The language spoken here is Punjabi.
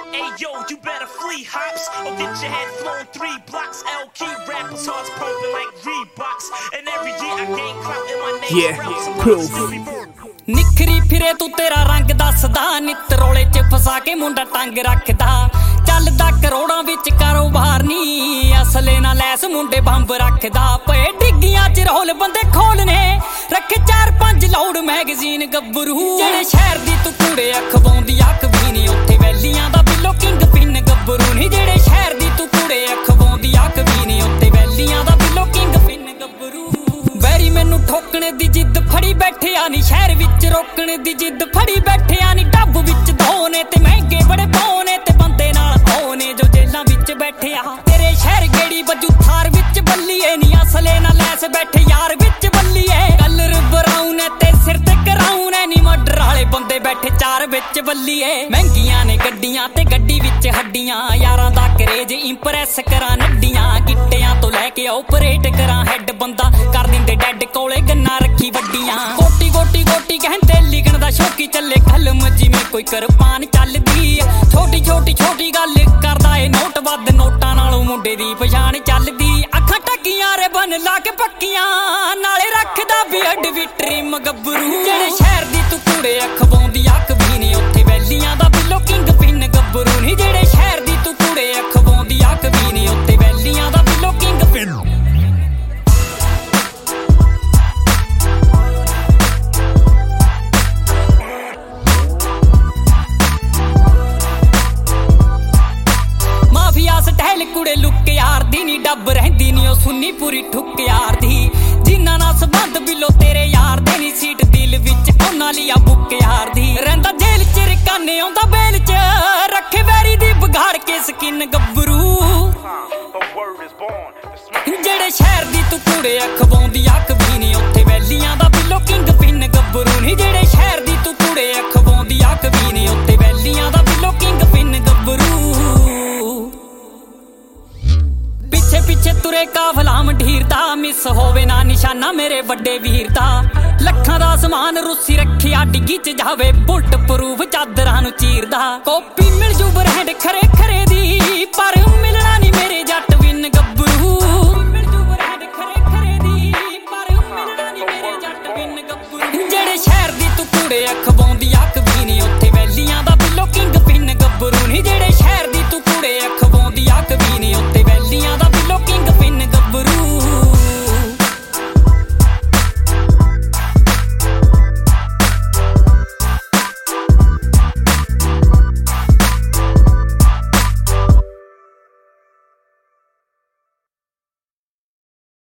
Hey yo, you better flee hops or get your head flown 3 blocks. L-key rappers hearts pumping like Reeboks. And every year I gain clout in my name. Yeah, proof. ਨਿਖਰੀ ਫਿਰੇ ਤੂੰ ਤੇਰਾ ਰੰਗ ਦੱਸਦਾ ਨਿੱਤ ਰੋਲੇ ਚ ਫਸਾ ਕੇ ਮੁੰਡਾ ਟੰਗ ਰੱਖਦਾ ਚੱਲਦਾ ਕਰੋੜਾਂ ਵਿੱਚ ਕਾਰੋਬਾਰ ਨੀ ਅਸਲੇ ਨਾਲ ਲੈਸ ਮੁੰਡੇ ਬੰਬ ਰੱਖਦਾ ਪਏ ਡਿੱਗੀਆਂ ਚ ਰੋਲ ਬੰਦੇ ਖੋਲਨੇ ਰੱਖੇ 4-5 ਲਾਊਡ ਮੈਗਜ਼ੀਨ ਗੱਭਰੂ ਜਿਹੜੇ ਸ਼ਹਿਰ ਦੀ ਤੂੰ ਕੂੜੇ ਅਖਵਾਉਂਦੀ ਅੱਖ ਵੀ ਨੀ ਉੱਥੇ ਵੈਲੀਆਂ ਦਾ ਬਿੱਲੋ ਕਿੰਗ ਪਿੰਨ ਗੱਭਰੂ ਨੀ ਜਿਹੜੇ ਸ਼ਹਿਰ ਦੀ ਤੂੰ ਕੂੜੇ ਅਖਵਾਉਂਦੀ ਅੱਖ ਵੀ ਨੀ ਉੱਥੇ ਵੈਲੀਆਂ ਦਾ ਬਿੱਲੋ ਕਿੰਗ ਪਿੰਨ ਗੱਭਰੂ ਵੈਰੀ ਮੈਨੂੰ ਠੋਕਣੇ ਦੀ ਜਿੱਦ ਫੜੀ ਬੈਠਿਆ ਨੀ ਸ਼ਹਿਰ ਵਿੱਚ ਰੋਕਣ ਦੀ ਜਿੱਦ ਫੜੀ ਬੈਠਿਆ ਨੀ ਡੱਬ ਵਿੱਚ ਧੋਨੇ ਤੇ ਮਹਿੰਗੇ ਬੜੇ ਪਾਉਨੇ ਤੇ ਬੰਦੇ ਨਾਲ ਆਉਨੇ ਜੋ ਜੇਲਾਂ ਵਿੱਚ ਬੈਠਿਆ ਤੇਰੇ ਸ਼ਹਿਰ ਗੇੜੀ ਬੱਜੂ ਥਾਰ ਵਿੱਚ ਬੱਲੀਏ ਨੀ ਅਸਲੇ ਨਾਲ ਲੈਸ ਬੈਠੇ ਯਾਰ ਵਿੱਚ ਬੱਲੀਏ ਕਲਰ ਬਰਾਉਨ ਤੇ ਸਿਰ ਤੇ ਕਰਾਉਨ ਨੀ ਮਰਡਰ ਵਾਲੇ ਬੰਦੇ ਬੈਠੇ 4 ਵਿੱਚ ਬੱਲੀਏ ਮਹਿੰਗੀਆਂ ਨੇ ਗੱਡੀਆਂ ਤੇ ਗੱਡੀ ਵਿੱਚ ਹੱਡੀਆਂ ਯਾਰਾਂ ਦਾ ਕਰੇਜ ਇੰਪ੍ਰੈਸ ਕਰਾਂ ਨੱਡੀਆਂ ਗਿੱਟਿਆਂ ਤੋਂ ਲੈ ਕੇ ਆਪਰੇਟ ਕਰਾਂ ਹੈਡ ਬੰਦਾ ਕਰ ਦਿੰਦੇ ਡੈਡ ਕੋਲੇ ਗੰਨਾ ਰੱਖੀ ਵੱਡੀਆਂ ਗੋਟੀ ਗੋਟੀ ਗੋਟੀ ਕਹਿੰਦੇ ਲਿਖਣ ਦਾ ਸ਼ੌਕੀ ਚੱਲੇ ਕਲਮ ਜਿਵੇਂ ਕੋਈ ਕਿਰਪਾਨ ਚੱਲਦੀ ਛੋਟੀ ਛੋਟੀ ਛੋਟੀ ਗੱਲ ਕਰਦਾ ਏ ਨੋਟ ਵੱਧ ਨੋਟਾਂ ਨਾਲੋਂ ਮੁੰਡੇ ਦੀ ਪਛਾਣ ਚੱਲਦੀ ਅੱਖਾਂ ਟੱਕੀਆਂ ਰੇ ਬਨ ਲਾ ਕੇ ਪੱਕੀਆਂ ਨਾਲੇ ਰੱਖਦਾ ਬੀਅਡ ਵੀ ਟ੍ਰਿਮ ਗੱਭਰੂ ਜਿਹੜੇ ਸ਼ਹਿਰ ਦੀ ਤੂੰ ਕੂੜੇ ਅਖਵਾਉਂਦੀ ਅੱਖ ਵੀ ਨੀ ਉੱਥੇ ਵੈਲੀਆਂ ਦਾ ਬਿੱਲੋ ਕਿੰਗ ਪਿੰਨ ਗੱਭਰੂ ਨੀ ਜਿਹੜੇ ਸ਼ਹਿਰ ਦੀ ਤੂੰ ਕੂੜੇ ਅਖਵਾਉਂਦੀ ਅੱਖ ਵੀ ਨੀ ਉੱਥੇ ਵੈਲੀਆਂ ਦਾ ਬਿੱਲੋ ਕਿੰਗ ਪਿੰਨ ਸਟਾਈਲ ਕੁੜੇ ਲੁੱਕ ਯਾਰ ਦੀ ਨੀ ਡੱਬ ਰਹਿੰਦੀ ਨੀ ਉਹ ਸੁੰਨੀ ਪੂਰੀ ਠੁੱਕ ਯਾਰ ਦੀ ਜਿੰਨਾ ਨਾਲ ਸੰਬੰਧ ਬਿੱਲੋ ਤੇਰੇ ਯਾਰ ਦੇ ਨੀ ਸੀਟ ਦਿਲ ਵਿੱਚ ਉਹਨਾਂ ਲਈ ਆ ਬੁੱਕ ਯਾਰ ਦੀ ਰਹਿੰਦਾ ਜੇਲ੍ਹ ਚ ਰਕਾਨੇ ਆਉਂਦਾ ਬੇਲ ਚ ਰੱਖੇ ਵੈਰੀ ਦੀ ਵਿਗਾੜ ਕੇ ਸਕਿਨ ਗੱਭਰੂ ਜਿਹੜੇ ਸ਼ਹਿਰ ਦੀ ਤੂੰ ਕੂੜੇ ਅਖਵਾਉਂਦੀ ਅੱਖ ਵੀ ਨੀ ਉੱਥੇ ਵੈਲੀਆਂ ਦਾ ਬਿੱਲੋ ਕਿੰਗ ਪਿੰਨ ਗੱਭਰੂ ਨੀ ਜਿਹੜੇ ਸ਼ਹਿਰ ਦੀ ਤੂੰ ਕੂੜੇ ਅਖਵਾਉਂਦੀ ਅੱਖ ਵੀ ਨੀ ਉੱਥੇ ਵੈਲੀਆਂ ਦਾ ਬਿੱਲੋ ਕਿੰਗ ਪਿੰਨ ਗੱਭਰੂ ਪਿੱਛੇ ਪਿੱਛੇ ਤੁਰੇ ਕਾਫਲਾ ਮੰਢੀਰ ਦਾ ਮਿਸ ਹੋਵੇ ਨਾ ਨਿਸ਼ਾਨਾ ਮੇਰੇ ਵੱਡੇ ਵੀਰ ਦਾ ਲੱਖਾਂ ਦਾ ਸਮਾਨ ਰੁੱਸੀ ਰੱਖਿਆ ਡਿੱਗੀ ਚ ਜਾਵੇ ਬੁਲਟ ਪ੍ਰੂਫ ਚਾਦਰਾਂ ਨੂੰ ਚੀਰਦਾ ਕਾਪੀ ਮਿਲ ਜੂ ਬ੍ਰਾਂਡ ਖਰੇ ਖਰੇ ਦੀ ਪਰ